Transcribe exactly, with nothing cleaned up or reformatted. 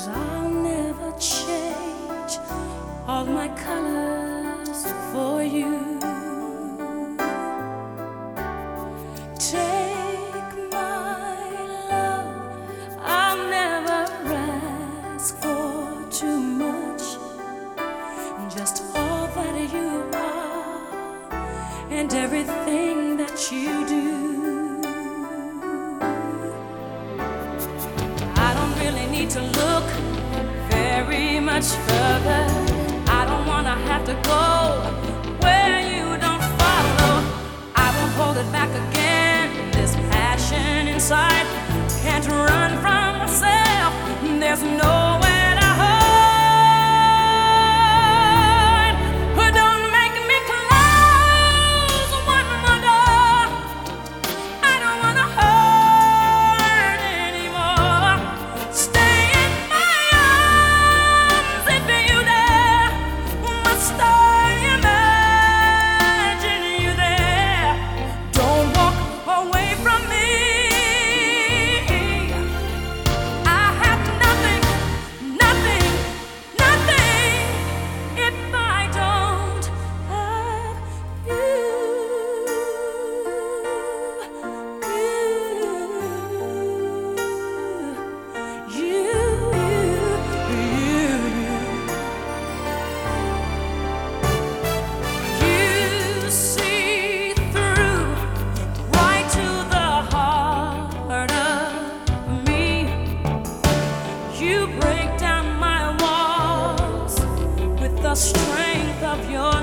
'cause I'll never change all my colors for you. Take my love, I'll never ask for too much, just all that you are and everything that you do. I don't really need to look very much further. I don't wanna have to go where you don't follow. I won't hold it back again. This passion inside can't run from myself. There's nowhere to hide. But don't make me close one more door. I don't wanna hurt anymore. Stay in my arms if you dare. Must I imagine you there? Don't walk away from me. I have nothing, nothing, nothing if I don't have you. You, you, you, you see through right to the heart of me. You break down my walls with the strength of your